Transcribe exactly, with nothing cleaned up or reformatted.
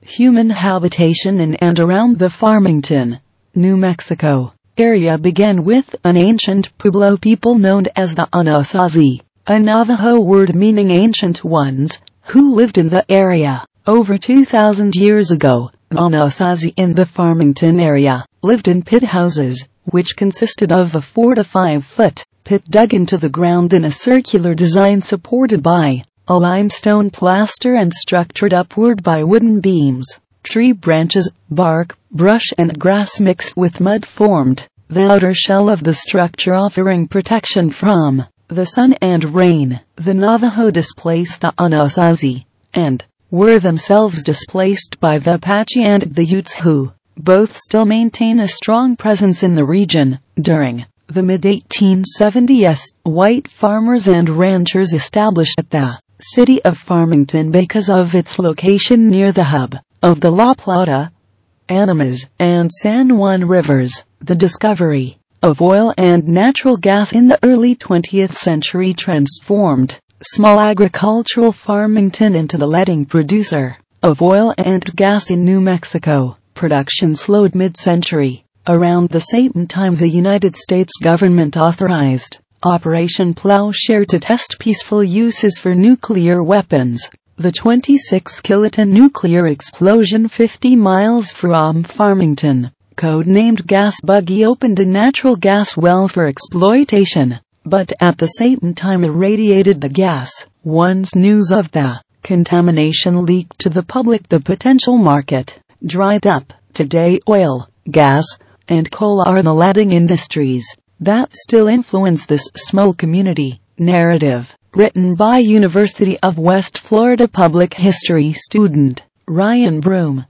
human habitation in and around the Farmington, New Mexico, area began with an ancient Pueblo people known as the Anasazi, a Navajo word meaning ancient ones, who lived in the area. Over two thousand years ago, the Anasazi in the Farmington area lived in pit houses, which consisted of a four to five foot pit dug into the ground in a circular design supported by a limestone plaster and structured upward by wooden beams. Tree branches, bark, brush and grass mixed with mud formed the outer shell of the structure, offering protection from the sun and rain. The Navajo displaced the Anasazi, and were themselves displaced by the Apache and the Utes, who both still maintain a strong presence in the region. During the mid eighteen seventies, white farmers and ranchers established the city of Farmington because of its location near the hub of the La Plata, Animas, and San Juan rivers. The discovery of oil and natural gas in the early twentieth century transformed small agricultural Farmington into the leading producer of oil and gas in New Mexico. Production slowed mid-century. Around the same time, the United States government authorized Operation Plowshare to test peaceful uses for nuclear weapons. The twenty-six kiloton nuclear explosion fifty miles from Farmington, codenamed Gas Buggy, opened a natural gas well for exploitation, but at the same time irradiated the gas. Once news of the contamination leaked to the public, the potential market dried up. Today, oil, gas, and coal are the leading industries that still influence this small community. Narrative, written by University of West Florida public history student Ryan Broom.